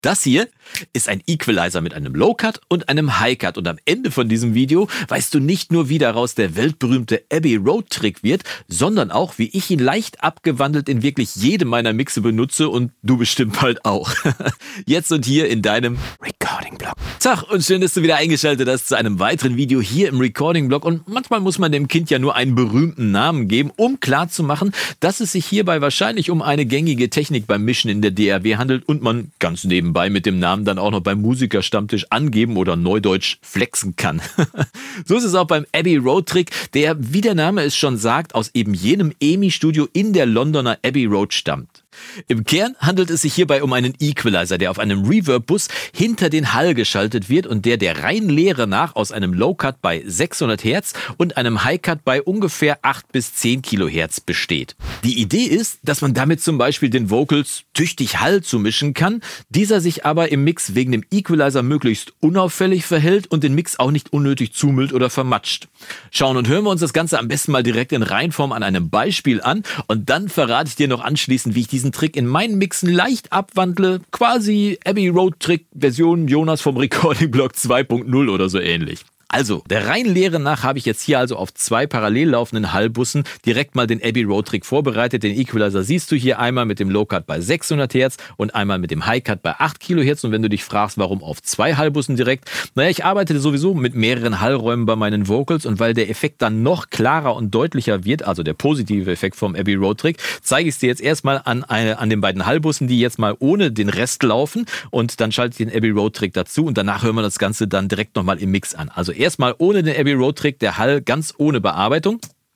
Das hier ist ein Equalizer mit einem Low-Cut und einem High-Cut. Und am Ende von diesem Video weißt du nicht nur, wie daraus der weltberühmte Abbey Road Trick wird, sondern auch, wie ich ihn leicht abgewandelt in wirklich jedem meiner Mixe benutze und du bestimmt bald auch. Jetzt und hier in deinem Recording-Blog. Tag und schön, dass du wieder eingeschaltet hast zu einem weiteren Video hier im Recording-Blog. Und manchmal muss man dem Kind ja nur einen berühmten Namen geben, um klarzumachen, dass es sich hierbei wahrscheinlich um eine gängige Technik beim Mischen in der DAW handelt und man ganz nebenbei mit dem Namen dann auch noch beim Musikerstammtisch angeben oder neudeutsch flexen kann. So ist es auch beim Abbey Road Trick, der, wie der Name es schon sagt, aus eben jenem EMI-Studio in der Londoner Abbey Road stammt. Im Kern handelt es sich hierbei um einen Equalizer, der auf einem Reverb-Bus hinter den Hall geschaltet wird und der reinen Lehre nach aus einem Low-Cut bei 600 Hertz und einem High-Cut bei ungefähr 8 bis 10 Kilohertz besteht. Die Idee ist, dass man damit zum Beispiel den Vocals tüchtig Hall zumischen kann, dieser sich aber im Mix wegen dem Equalizer möglichst unauffällig verhält und den Mix auch nicht unnötig zumüllt oder vermatscht. Schauen und hören wir uns das Ganze am besten mal direkt in Reihenform an einem Beispiel an und dann verrate ich dir noch anschließend, wie ich diesen Trick in meinen Mixen leicht abwandle, quasi Abbey Road Trick Version Jonas vom Recording Blog 2.0 oder so ähnlich. Also, der reinen Lehre nach habe ich jetzt hier also auf 2 parallel laufenden Hallbussen direkt mal den Abbey Road Trick vorbereitet. Den Equalizer siehst du hier einmal mit dem Low-Cut bei 600 Hertz und einmal mit dem High-Cut bei 8 Kilohertz. Und wenn du dich fragst, warum auf 2 Hallbussen direkt? Naja, ich arbeite sowieso mit mehreren Hallräumen bei meinen Vocals und weil der Effekt dann noch klarer und deutlicher wird, also der positive Effekt vom Abbey Road Trick, zeige ich es dir jetzt erstmal an den beiden Hallbussen, die jetzt mal ohne den Rest laufen und dann schalte ich den Abbey Road Trick dazu und danach hören wir das Ganze dann direkt nochmal im Mix an. Also erstmal ohne den Abbey Road Trick, der Hall ganz ohne Bearbeitung.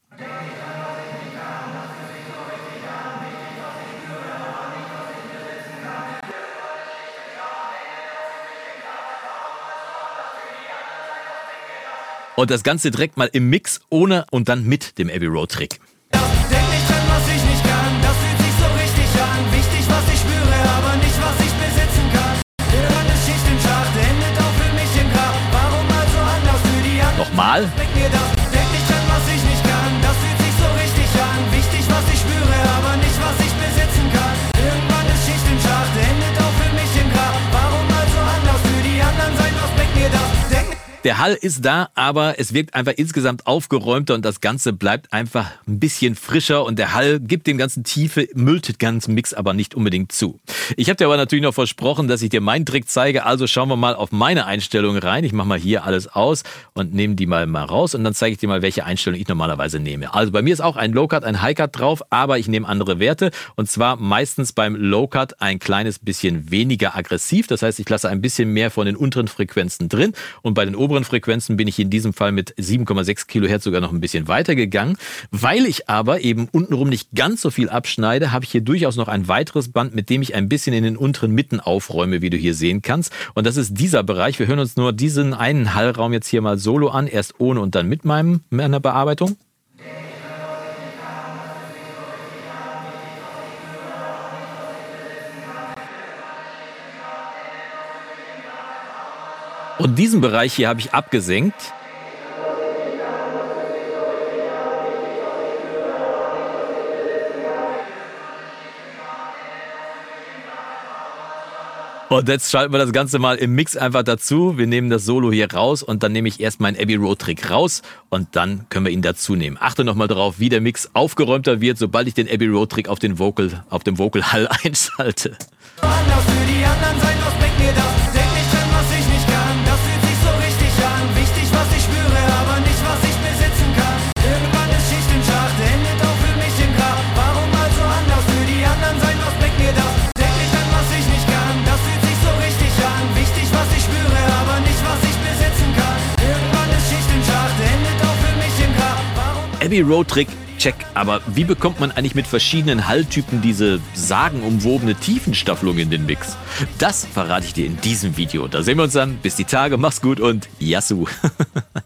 Und das Ganze direkt mal im Mix ohne und dann mit dem Abbey Road Trick. Nochmal. Der Hall ist da, aber es wirkt einfach insgesamt aufgeräumter und das Ganze bleibt einfach ein bisschen frischer und der Hall gibt dem ganzen Tiefe, müllt den ganzen Mix aber nicht unbedingt zu. Ich habe dir aber natürlich noch versprochen, dass ich dir meinen Trick zeige, also schauen wir mal auf meine Einstellungen rein. Ich mache mal hier alles aus und nehme die mal raus und dann zeige ich dir mal, welche Einstellung ich normalerweise nehme. Also bei mir ist auch ein Low-Cut, ein High-Cut drauf, aber ich nehme andere Werte und zwar meistens beim Low-Cut ein kleines bisschen weniger aggressiv. Das heißt, ich lasse ein bisschen mehr von den unteren Frequenzen drin und bei den oberen Frequenzen bin ich in diesem Fall mit 7,6 Kilohertz sogar noch ein bisschen weiter gegangen. Weil ich aber eben untenrum nicht ganz so viel abschneide, habe ich hier durchaus noch ein weiteres Band, mit dem ich ein bisschen in den unteren Mitten aufräume, wie du hier sehen kannst. Und das ist dieser Bereich. Wir hören uns nur diesen einen Hallraum jetzt hier mal solo an, erst ohne und dann mit meiner Bearbeitung. Und diesen Bereich hier habe ich abgesenkt. Und jetzt schalten wir das Ganze mal im Mix einfach dazu. Wir nehmen das Solo hier raus und dann nehme ich erst meinen Abbey Road Trick raus und dann können wir ihn dazu nehmen. Achte nochmal darauf, wie der Mix aufgeräumter wird, sobald ich den Abbey Road Trick auf dem Vocal Hall einschalte. Abbey Road Trick, check. Aber wie bekommt man eigentlich mit verschiedenen Halltypen diese sagenumwobene Tiefenstaffelung in den Mix? Das verrate ich dir in diesem Video. Da sehen wir uns dann. Bis die Tage, mach's gut und Yassou!